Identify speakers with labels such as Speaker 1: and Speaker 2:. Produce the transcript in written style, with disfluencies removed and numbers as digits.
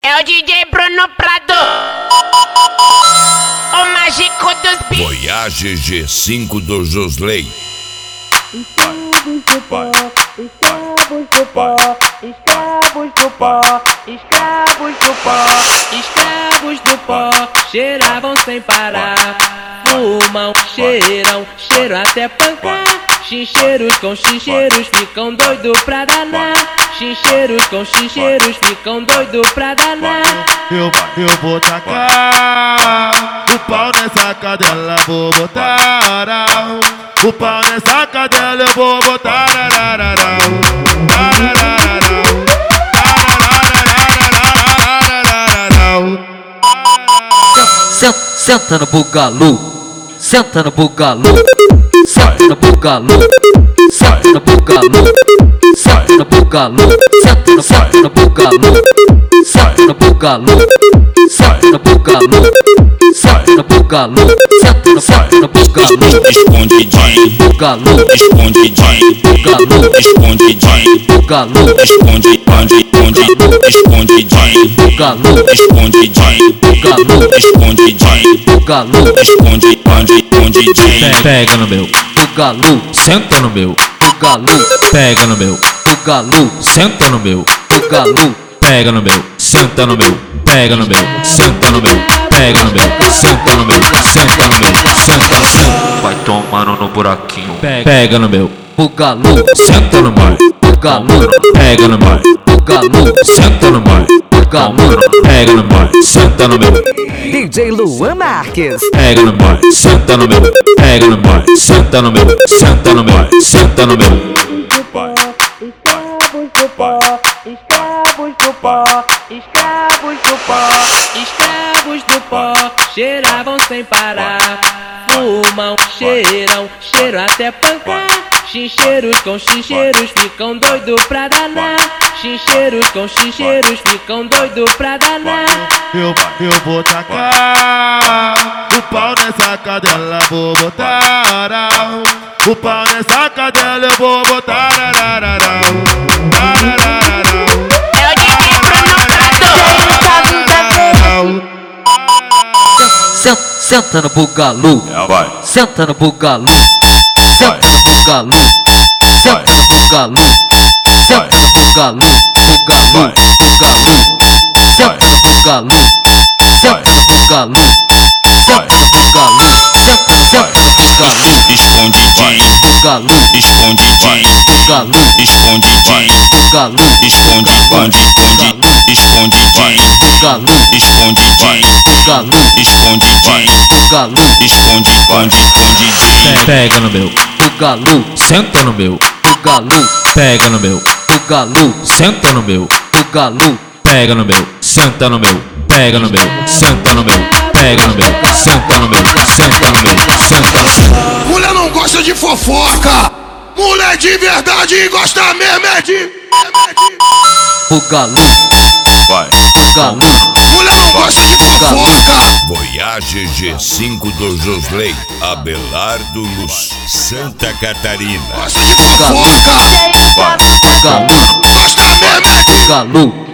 Speaker 1: É o DJ Bruno Prado, o mágico dos beats.
Speaker 2: Voyage G5 do Josley.
Speaker 3: Escravos do pó, escravos do pó, escravos do pó, escravos do pó, escravos do pó, cheiravam sem parar, fumam, cheiram, cheiro até pancar. Chincheiros com chincheiros ficam doido pra danar. Chincheiros com chincheiros ficam doido pra danar.
Speaker 4: Eu vou tacar o pau nessa cadela, vou botar o pau nessa cadela, eu vou botar.
Speaker 5: Senta no bugalu, senta no bugalu, senta no bugalu, senta no bugalu, senta no bugalu, senta no bugalu, senta no bugalu, senta no bugalu, senta no bugalu, senta no bugalu.
Speaker 2: Escondidinho,
Speaker 5: Bugalu,
Speaker 2: escondidinho,
Speaker 5: bugalu,
Speaker 2: escondidinho,
Speaker 5: bugalu,
Speaker 2: escondidinho, escondidinho,
Speaker 5: bugalu,
Speaker 2: escondidinho,
Speaker 5: bugalu,
Speaker 2: escondidinho,
Speaker 5: bugalu,
Speaker 2: escondidinho.
Speaker 6: Pega no meu,
Speaker 5: bugalu,
Speaker 6: senta no meu,
Speaker 5: bugalu,
Speaker 6: pega no meu,
Speaker 5: bugalu,
Speaker 6: senta no meu,
Speaker 5: bugalu,
Speaker 6: pega no meu, senta no meu, pega no meu, senta no meu, pega no meu, senta no meu, senta no meu, senta no meu.
Speaker 7: Vai tomando no buraquinho.
Speaker 6: Pega no meu,
Speaker 5: bugalu,
Speaker 6: senta no meu,
Speaker 5: bugalu,
Speaker 6: pega no meu,
Speaker 5: bugalu,
Speaker 6: senta no meu,
Speaker 5: bugalu,
Speaker 6: pega no meu, senta no meu,
Speaker 8: DJ Luan Marques.
Speaker 6: pega no meu, senta no meu, pega no meu, senta no meu, senta no meu, senta no meu.
Speaker 3: Escravos do pó, escravos do pó, escravos do pó, escravos do pó, cheiravam sem parar, fumam, cheiram, cheiro até pancar. Chincheiros com chincheiros ficam doido pra danar. Chincheiros com chincheiros ficam doido pra danar.
Speaker 4: Eu vou tacar o pau nessa cadela, vou botar o pau nessa cadela, eu vou botar.
Speaker 1: É o DJ Bruno Prado.
Speaker 5: Senta no bugalu,
Speaker 2: Vai,
Speaker 5: senta no bugalu, senta no bugalu, senta no bugalu, senta no bugalu, bugalu, bugalu, senta no bugalu, senta no bugalu, senta no bugalu, senta no bugalu,
Speaker 2: escondidinho,
Speaker 5: bugalu,
Speaker 2: escondidinho,
Speaker 5: bugalu,
Speaker 2: escondidinho,
Speaker 5: bugalu,
Speaker 2: escondidinho, escondidinho,
Speaker 5: bugalu,
Speaker 2: escondidinho,
Speaker 5: bugalu,
Speaker 2: escondidinho,
Speaker 5: bugalu,
Speaker 2: escondidinho.
Speaker 6: Pega no meu,
Speaker 5: bugalu,
Speaker 6: senta no meu,
Speaker 5: bugalu,
Speaker 6: pega no meu,
Speaker 5: bugalu,
Speaker 6: senta no meu,
Speaker 5: bugalu,
Speaker 6: pega no meu, senta no meu, pega no meu, senta no meu, pega no meu, senta no meu, senta no meu, senta no meu.
Speaker 9: Mulher não gosta de fofoca. Mulher de verdade gosta mesmo é de.
Speaker 5: bugalu,
Speaker 2: Vai,
Speaker 5: bugalu,
Speaker 9: Mulher não gosta de fofoca.
Speaker 2: Voyage G5 do Josley, Abelardo Luz, Santa Catarina.
Speaker 9: Gosta de fofoca.
Speaker 5: bugalu,
Speaker 9: Gosta mesmo é de.
Speaker 5: bugalu,